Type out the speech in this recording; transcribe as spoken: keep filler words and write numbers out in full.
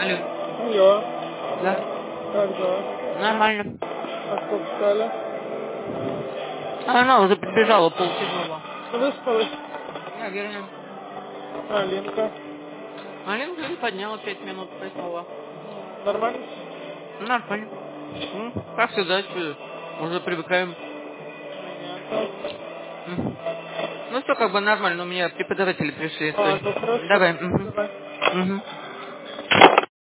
Алло. Алло. Да. Как дела? Нормально. А сколько стали? А она уже прибежала полседьмого. Выспалась? Наверное. А, Линка? Алинка не подняла пять минут проснула. Нормально? Нормально. М, Как всегда, чё, уже привыкаем. Понятно. М. Ну что, как бы нормально, у меня преподаватели пришли. А, Стой. ну хорошо. Давай. Мгм. Давай. Мгм.